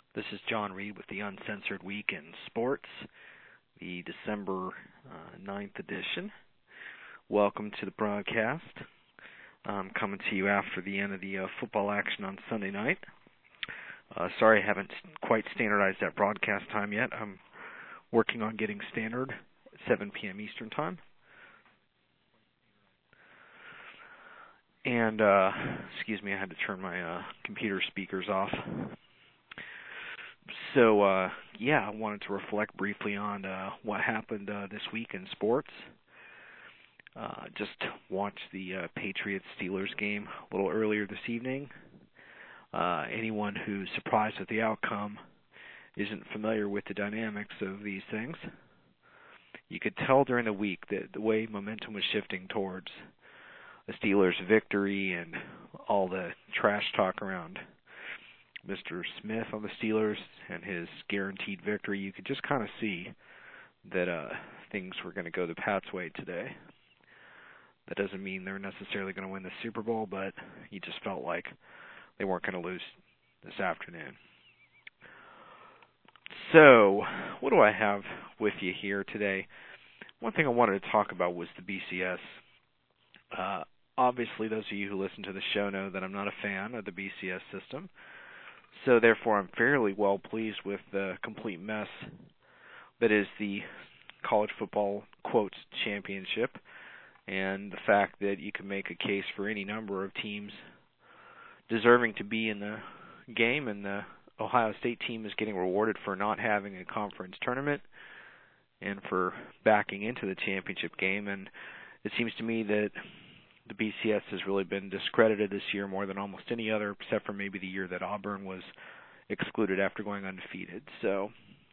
This is John Reed with the Uncensored Week in Sports, the December 9th edition. Welcome to the broadcast. I'm coming to you after the end of the football action on Sunday night. Sorry I haven't quite standardized that broadcast time yet. I'm working on getting standard at 7 p.m. Eastern Time. And, excuse me, I had to turn my computer speakers off. So, I wanted to reflect briefly on what happened this week in sports. Just watched the Patriots-Steelers game a little earlier this evening. Anyone who's surprised at the outcome isn't familiar with the dynamics of these things. You could tell during the week that the way momentum was shifting towards the Steelers' victory and all the trash talk around Mr. Smith on the Steelers and his guaranteed victory, you could just kind of see that things were going to go the Pats' way today. That doesn't mean they're necessarily going to win the Super Bowl, but you just felt like they weren't going to lose this afternoon. So, what do I have with you here today? One thing I wanted to talk about was the BCS. Obviously, those of you who listen to the show know that I'm not a fan of the BCS system. So therefore, I'm fairly well pleased with the complete mess that is the college football, quotes, championship, and the fact that you can make a case for any number of teams deserving to be in the game, and the Ohio State team is getting rewarded for not having a conference tournament and for backing into the championship game. And it seems to me that the BCS has really been discredited this year more than almost any other, except for maybe the year that Auburn was excluded after going undefeated. So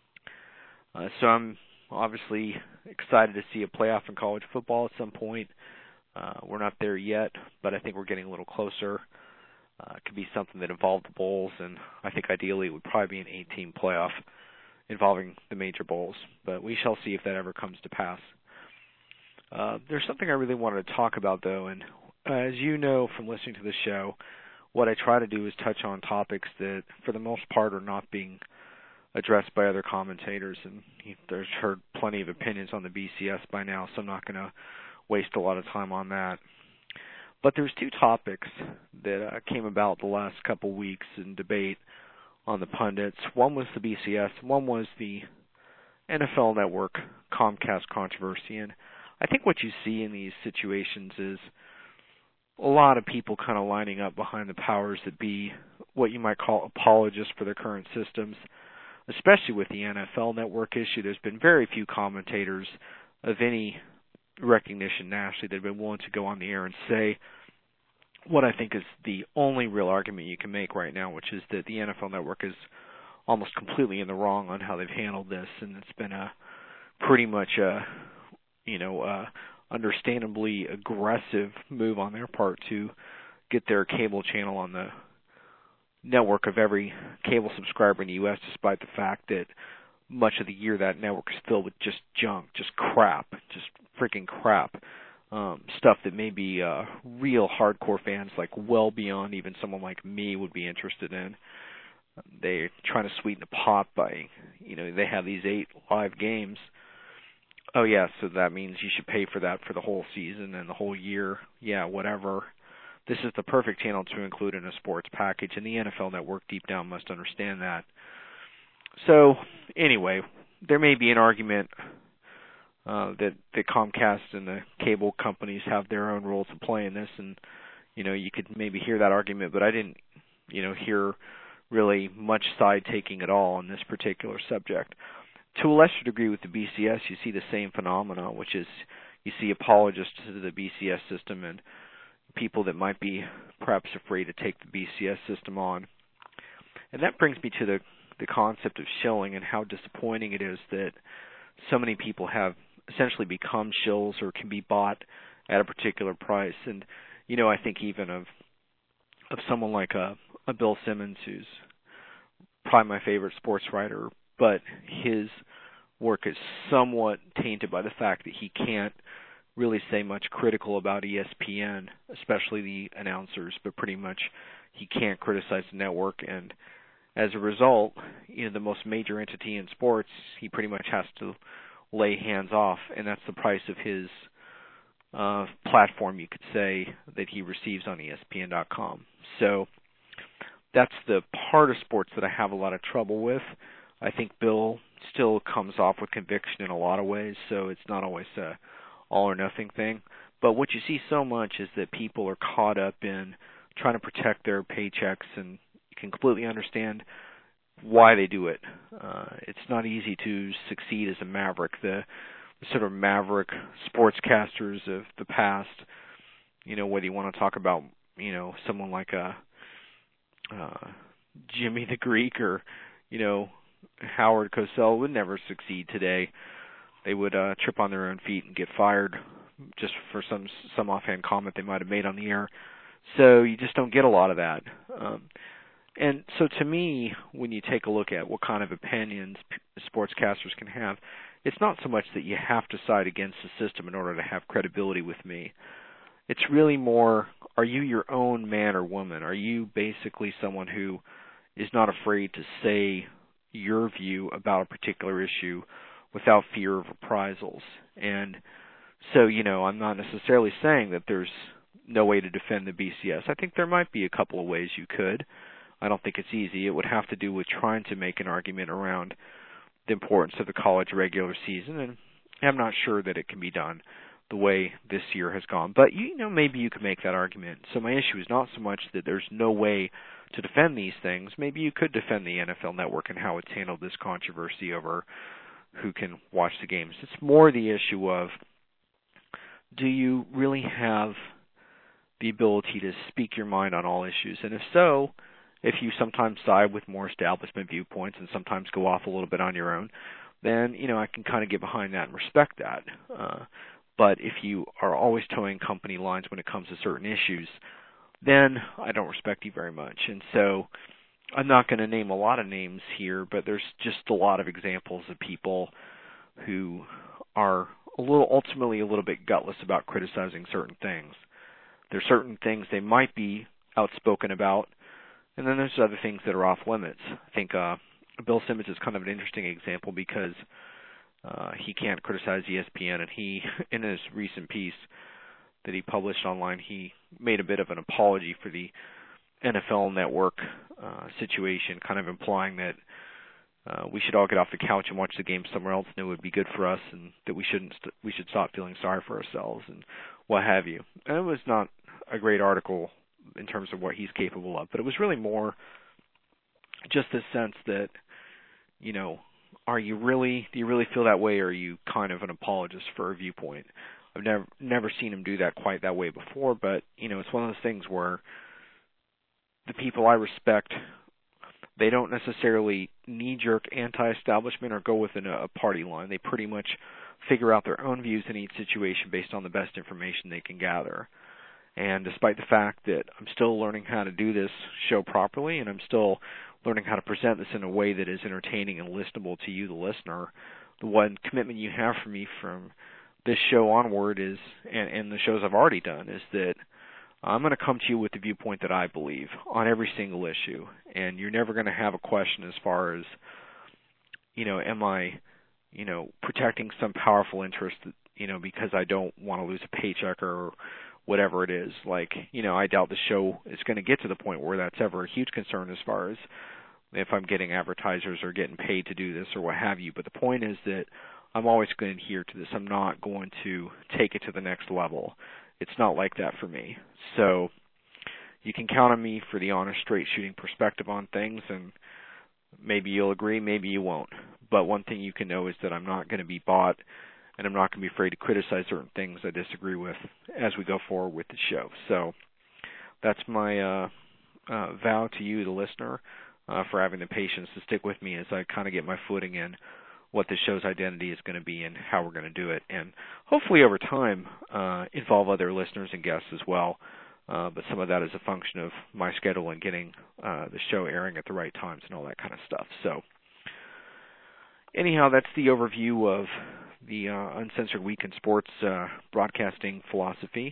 I'm obviously excited to see a playoff in college football at some point. We're not there yet, but I think we're getting a little closer. It could be something that involved the bowls, and I think ideally it would probably be an 8-team playoff involving the major bowls. But we shall see if that ever comes to pass. There's something I really wanted to talk about, though, and as you know from listening to the show, what I try to do is touch on topics that, for the most part, are not being addressed by other commentators, and there's heard plenty of opinions on the BCS by now, so I'm not going to waste a lot of time on that. But there's two topics that came about the last couple weeks in debate on the pundits. One was the BCS, one was the NFL Network Comcast controversy, and I think what you see in these situations is a lot of people kind of lining up behind the powers that be, what you might call apologists for their current systems, especially with the NFL Network issue. There's been very few commentators of any recognition nationally that have been willing to go on the air and say what I think is the only real argument you can make right now, which is that the NFL Network is almost completely in the wrong on how they've handled this, and it's been a pretty much understandably aggressive move on their part to get their cable channel on the network of every cable subscriber in the U.S., despite the fact that much of the year that network is filled with just junk, just crap, just freaking crap, stuff that maybe real hardcore fans, like well beyond even someone like me, would be interested in. They're trying to sweeten the pot by, they have these 8 live games. Oh, yeah, so that means you should pay for that for the whole season and the whole year. Yeah, whatever. This is the perfect channel to include in a sports package, and the NFL Network deep down must understand that. So, anyway, there may be an argument that Comcast and the cable companies have their own rules to play in this, and, you could maybe hear that argument, but I didn't, hear really much side-taking at all on this particular subject. To a lesser degree with the BCS, you see the same phenomena, which is you see apologists to the BCS system and people that might be perhaps afraid to take the BCS system on. And that brings me to the concept of shilling and how disappointing it is that so many people have essentially become shills or can be bought at a particular price. And, I think even of someone like a Bill Simmons, who's probably my favorite sports writer, but his work is somewhat tainted by the fact that he can't really say much critical about ESPN, especially the announcers, but pretty much he can't criticize the network. And as a result, the most major entity in sports, he pretty much has to lay hands off, and that's the price of his platform, you could say, that he receives on ESPN.com. So that's the part of sports that I have a lot of trouble with. I think Bill still comes off with conviction in a lot of ways, so it's not always a all-or-nothing thing. But what you see so much is that people are caught up in trying to protect their paychecks, and you can completely understand why they do it. It's not easy to succeed as a maverick. The sort of maverick sportscasters of the past, whether you want to talk about, someone like Jimmy the Greek or, Howard Cosell would never succeed today. They would trip on their own feet and get fired just for some offhand comment they might have made on the air. So you just don't get a lot of that. And so to me, when you take a look at what kind of opinions sportscasters can have, it's not so much that you have to side against the system in order to have credibility with me. It's really more, are you your own man or woman? Are you basically someone who is not afraid to say your view about a particular issue without fear of reprisals? And so, I'm not necessarily saying that there's no way to defend the BCS. I think there might be a couple of ways you could. I don't think it's easy. It would have to do with trying to make an argument around the importance of the college regular season, and I'm not sure that it can be done the way this year has gone. But, maybe you could make that argument. So my issue is not so much that there's no way to defend these things. Maybe you could defend the NFL Network and how it's handled this controversy over who can watch the games. It's more the issue of, do you really have the ability to speak your mind on all issues? And if so, if you sometimes side with more establishment viewpoints and sometimes go off a little bit on your own, then, I can kind of get behind that and respect that. But if you are always towing company lines when it comes to certain issues, then I don't respect you very much. And so I'm not going to name a lot of names here, but there's just a lot of examples of people who are ultimately a little bit gutless about criticizing certain things. There's certain things they might be outspoken about, and then there's other things that are off limits. I think Bill Simmons is kind of an interesting example because he can't criticize ESPN, and he, in his recent piece that he published online, he made a bit of an apology for the NFL Network situation, kind of implying that we should all get off the couch and watch the game somewhere else, and it would be good for us, and that we should stop feeling sorry for ourselves, and what have you. And it was not a great article in terms of what he's capable of, but it was really more just this sense that, do you really feel that way, or are you kind of an apologist for a viewpoint? I've never seen him do that quite that way before, but, it's one of those things where the people I respect, they don't necessarily knee-jerk anti-establishment or go within a party line. They pretty much figure out their own views in each situation based on the best information they can gather. And despite the fact that I'm still learning how to do this show properly, and I'm still learning how to present this in a way that is entertaining and listenable to you, the listener, the one commitment you have for me from this show onward is, and the shows I've already done, is that I'm going to come to you with the viewpoint that I believe on every single issue. And you're never going to have a question as far as, am I, protecting some powerful interest, because I don't want to lose a paycheck or whatever it is. Like, I doubt the show is going to get to the point where that's ever a huge concern as far as if I'm getting advertisers or getting paid to do this or what have you. But the point is that I'm always going to adhere to this. I'm not going to take it to the next level. It's not like that for me. So you can count on me for the honest, straight shooting perspective on things, and maybe you'll agree, maybe you won't. But one thing you can know is that I'm not going to be bought, and I'm not going to be afraid to criticize certain things I disagree with as we go forward with the show. So that's my vow to you, the listener, for having the patience to stick with me as I kind of get my footing in what the show's identity is going to be and how we're going to do it. And hopefully over time involve other listeners and guests as well. But some of that is a function of my schedule and getting the show airing at the right times and all that kind of stuff. So anyhow, that's the overview of the Uncensored Week in Sports broadcasting philosophy.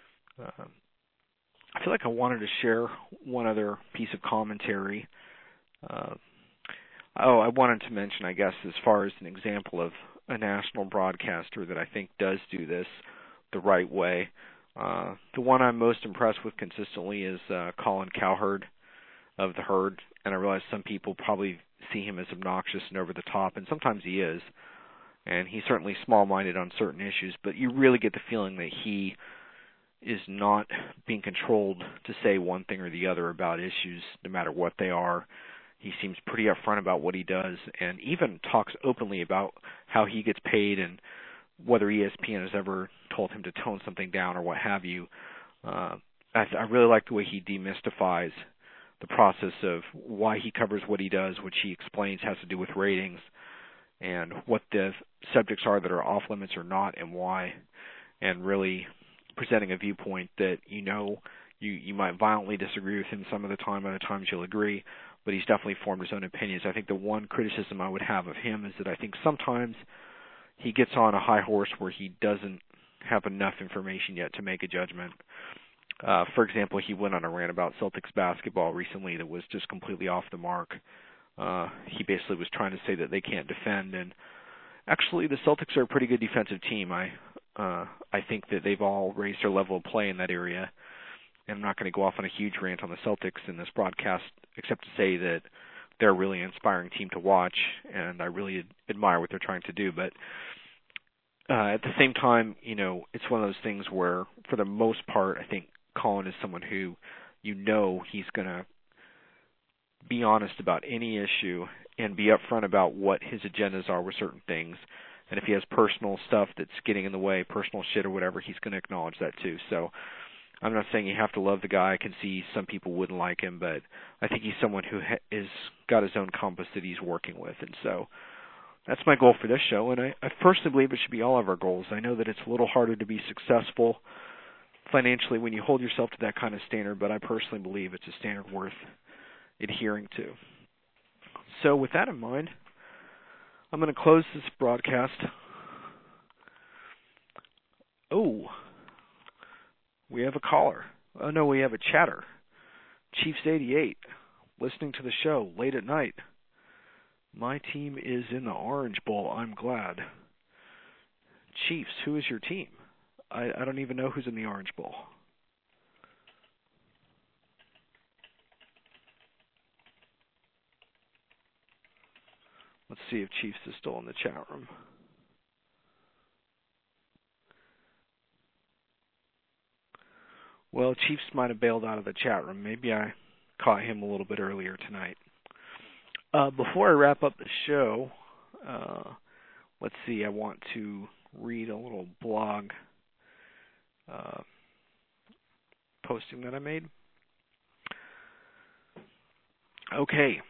I feel like I wanted to share one other piece of commentary Uh, I wanted to mention, I guess, as far as an example of a national broadcaster that I think does do this the right way. The one I'm most impressed with consistently is Colin Cowherd of The Herd, and I realize some people probably see him as obnoxious and over the top, and sometimes he is, and he's certainly small-minded on certain issues, but you really get the feeling that he is not being controlled to say one thing or the other about issues, no matter what they are. He seems pretty upfront about what he does, and even talks openly about how he gets paid and whether ESPN has ever told him to tone something down or what have you. I really like the way he demystifies the process of why he covers what he does, which he explains has to do with ratings, and what the subjects are that are off limits or not, and why, and really presenting a viewpoint that you might violently disagree with him some of the time, other times you'll agree, but he's definitely formed his own opinions. I think the one criticism I would have of him is that I think sometimes he gets on a high horse where he doesn't have enough information yet to make a judgment. For example, he went on a rant about Celtics basketball recently that was just completely off the mark. He basically was trying to say that they can't defend, and actually the Celtics are a pretty good defensive team. I think that they've all raised their level of play in that area. And I'm not going to go off on a huge rant on the Celtics in this broadcast, except to say that they're a really inspiring team to watch, and I really admire what they're trying to do. But at the same time, it's one of those things where, for the most part, I think Colin is someone who, he's going to be honest about any issue and be upfront about what his agendas are with certain things. And if he has personal stuff that's getting in the way, personal shit or whatever, he's going to acknowledge that too. So I'm not saying you have to love the guy. I can see some people wouldn't like him, but I think he's someone who is got his own compass that he's working with. And so that's my goal for this show, and I personally believe it should be all of our goals. I know that it's a little harder to be successful financially when you hold yourself to that kind of standard, but I personally believe it's a standard worth adhering to. So with that in mind, I'm going to close this broadcast. Oh, we have a caller. Oh, no, we have a chatter. Chiefs88, listening to the show late at night. My team is in the Orange Bowl. I'm glad. Chiefs, who is your team? I don't even know who's in the Orange Bowl. Let's see if Chiefs is still in the chat room. Well, Chiefs might have bailed out of the chat room. Maybe I caught him a little bit earlier tonight. Before I wrap up the show, let's see, I want to read a little blog posting that I made. Okay.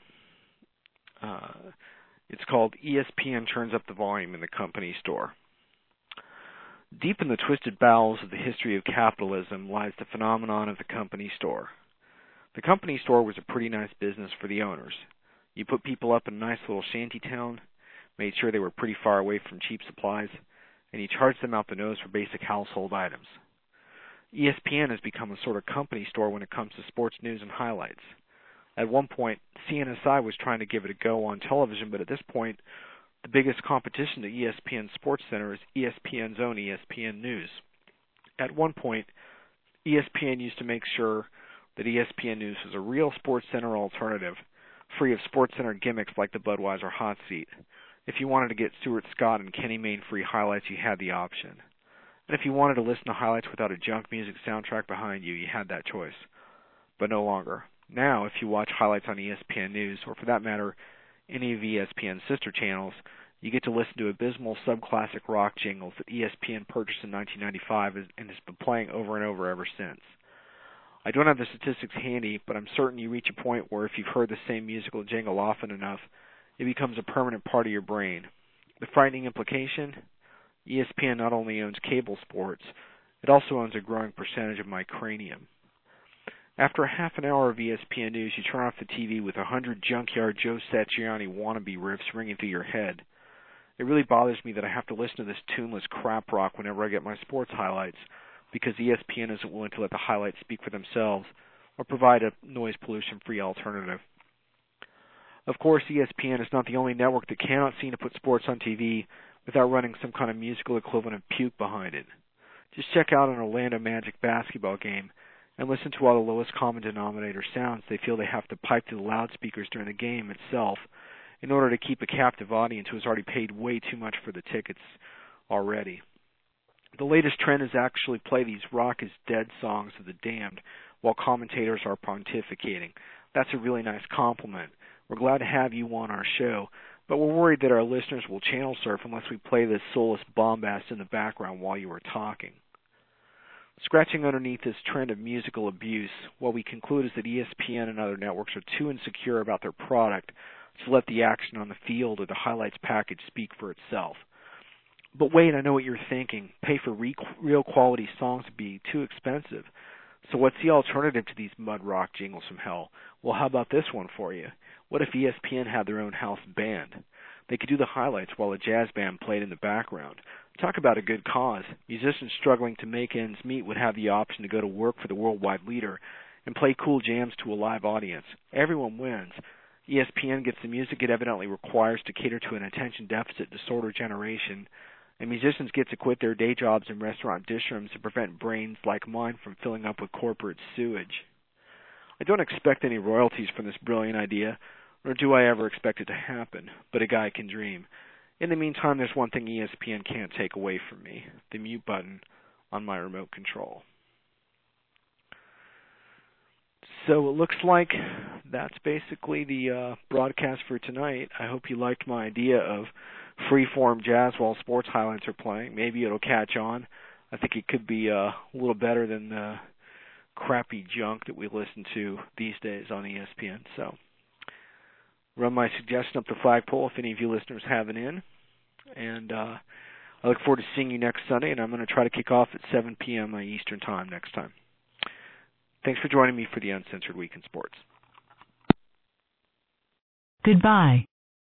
It's called ESPN Turns Up the Volume in the Company Store. Deep in the twisted bowels of the history of capitalism lies the phenomenon of the company store. The company store was a pretty nice business for the owners. You put people up in a nice little shanty town, made sure they were pretty far away from cheap supplies, and you charged them out the nose for basic household items. ESPN has become a sort of company store when it comes to sports news and highlights. At one point, CNSI was trying to give it a go on television, but at this point, the biggest competition to ESPN SportsCenter is ESPN's own ESPN News. At one point, ESPN used to make sure that ESPN News was a real SportsCenter alternative, free of SportsCenter gimmicks like the Budweiser hot seat. If you wanted to get Stuart Scott and Kenny Mayne free highlights, you had the option. And if you wanted to listen to highlights without a junk music soundtrack behind you, you had that choice. But no longer. Now, if you watch highlights on ESPN News, or for that matter, any of ESPN's sister channels, you get to listen to abysmal subclassic rock jingles that ESPN purchased in 1995 and has been playing over and over ever since. I don't have the statistics handy, but I'm certain you reach a point where if you've heard the same musical jingle often enough, it becomes a permanent part of your brain. The frightening implication? ESPN not only owns cable sports, it also owns a growing percentage of my cranium. After a half an hour of ESPN News, you turn off the TV with 100 junkyard Joe Satriani wannabe riffs ringing through your head. It really bothers me that I have to listen to this tuneless crap rock whenever I get my sports highlights, because ESPN isn't willing to let the highlights speak for themselves or provide a noise pollution-free alternative. Of course, ESPN is not the only network that cannot seem to put sports on TV without running some kind of musical equivalent of puke behind it. Just check out an Orlando Magic basketball game and listen to all the lowest common denominator sounds they feel they have to pipe to the loudspeakers during the game itself in order to keep a captive audience who has already paid way too much for the tickets already. The latest trend is actually play these rock is dead songs of the damned while commentators are pontificating. That's a really nice compliment. We're glad to have you on our show, but we're worried that our listeners will channel surf unless we play this soulless bombast in the background while you are talking. Scratching underneath this trend of musical abuse, what we conclude is that ESPN and other networks are too insecure about their product to let the action on the field or the highlights package speak for itself. But wait, I know what you're thinking. Pay for real quality songs would be too expensive. So what's the alternative to these mud rock jingles from hell? Well, how about this one for you? What if ESPN had their own house band? They could do the highlights while a jazz band played in the background. Talk about a good cause. Musicians struggling to make ends meet would have the option to go to work for the worldwide leader and play cool jams to a live audience. Everyone wins. ESPN gets the music it evidently requires to cater to an attention deficit disorder generation, and musicians get to quit their day jobs in restaurant dish rooms to prevent brains like mine from filling up with corporate sewage. I don't expect any royalties from this brilliant idea, nor do I ever expect it to happen, but a guy can dream. In the meantime, there's one thing ESPN can't take away from me, the mute button on my remote control. So it looks like that's basically the broadcast for tonight. I hope you liked my idea of free-form jazz while sports highlights are playing. Maybe it'll catch on. I think it could be a little better than the crappy junk that we listen to these days on ESPN. So run my suggestion up the flagpole if any of you listeners have it in. And I look forward to seeing you next Sunday, and I'm going to try to kick off at 7 p.m. Eastern Time next time. Thanks for joining me for the Uncensored Week in Sports. Goodbye.